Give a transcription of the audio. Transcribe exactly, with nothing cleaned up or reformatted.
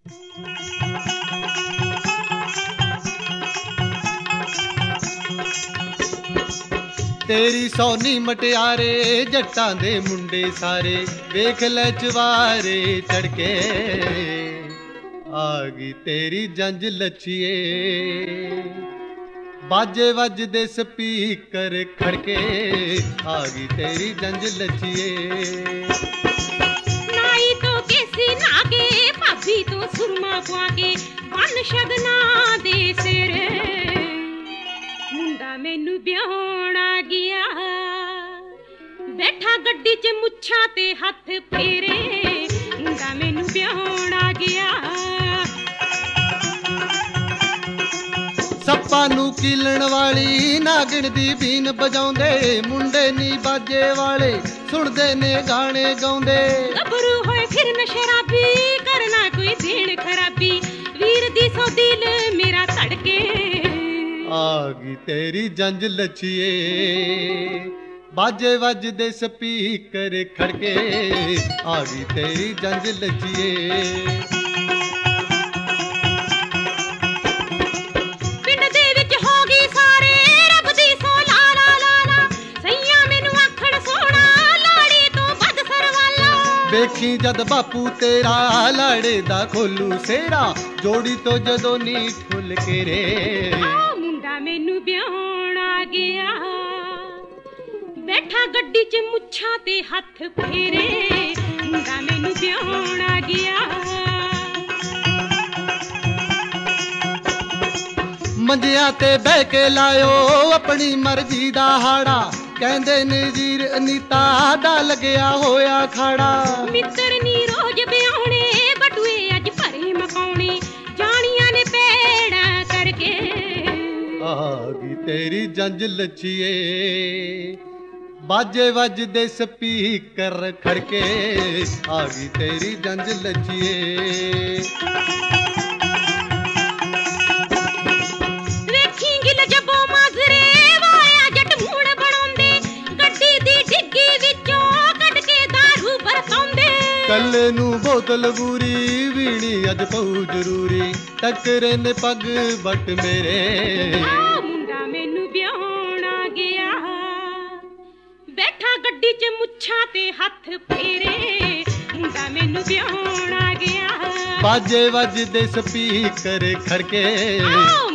तेरी सौनी मटियारे जट्टां दे मुंडे सारे वेख लै चवारे चढ़के आ गई तेरी जंज लच्छिए बाजे वजदे स्पीकर खड़के आ गई तेरी जंज लच्छिए नाई तो केसी नागे भाभी तो सुरमा पुआके बन शगना दे सिर मुंडा मैनू ब्याहण आ गया बैठा गड्डी च मुच्छां ते हथ फेरे मुंडा मैनू ब्याहण आ गया सप्पा नू कीलण वाली नागिण दी बीन बजाउंदे मुंडे नी बाजे वाले सुणदे ने गाने गाउंदे गभरू होए फिरन शराबी करना कोई देण खराबी वीर दी सौ दिल मेरा धड़के आ गई तेरी जंज लच्छिए बाजे वजदे स्पीकर खड़के आ गई तेरी जंज लच्छिए पिंड दे विच हो गई सारे रब दी सो लाला लाला सैया मैनू आखण सोना लाड़ी तो बद सरवाला वेखी जद बापू तेरा लाड़े दा खोलू सेरा जोड़ी तो जदों नी फुल के रे मैनू ब्याहण आ गया बैठा गड्डी च मुच्छां ते हथ फेरे मुंडा मैनू ब्याहण आ गया मंजिया ते बह के लायो अपनी मर्जी दा हाड़ा कहंदे नजीर अनीता दा लगया होया खाड़ा मित्र नी रोज ब्याहणे बटुए अज भरे मकाउने जानियां ने पेड़ा करके आ गई तेरी जंज लच्छिए बाजे वजदे स्पीकर खड़के आ गई तेरी जंज लच्छिए वेखी गिल जबो माजरे वाया जट मूड़ बनाउंदे गड्डी दी डिग्गी विचों कढ के दारू बरसाउंदे कल्ले नू बोतल बूरी वीणी अज पऊ जरूरी टकरे ने पग बट मेरे मुंडा मैनू ब्याहण आ गया बैठा गड्डी च मुच्छां ते हथ फेरे मुंडा मैनू ब्याहण आ गया बाजे वजदे स्पीकर खड़के